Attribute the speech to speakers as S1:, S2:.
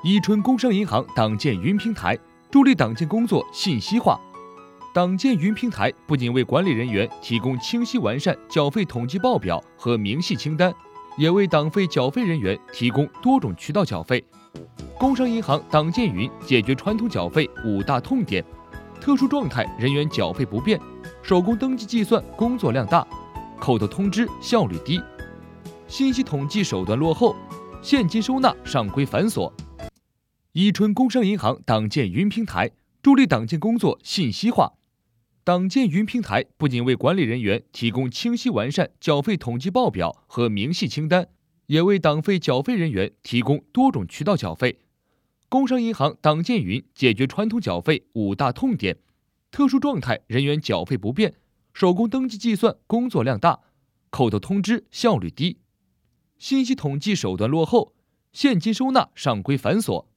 S1: 伊春工商银行党建云平台助力党建工作信息化。党建云平台不仅为管理人员提供清晰完善缴费统计报表和明细清单，也为党费缴费人员提供多种渠道缴费。工商银行党建云解决传统缴费5大痛点：特殊状态人员缴费不便，手工登记计算工作量大，口头通知效率低，信息统计手段落后，现金收纳上规繁琐。伊春工商银行党建云平台助力党建工作信息化。党建云平台不仅为管理人员提供清晰完善缴费统计报表和明细清单，也为党费缴费人员提供多种渠道缴费。工商银行党建云解决传统缴费5大痛点：特殊状态人员缴费不便，手工登记计算工作量大，口头通知效率低，信息统计手段落后，现金收纳上规繁琐。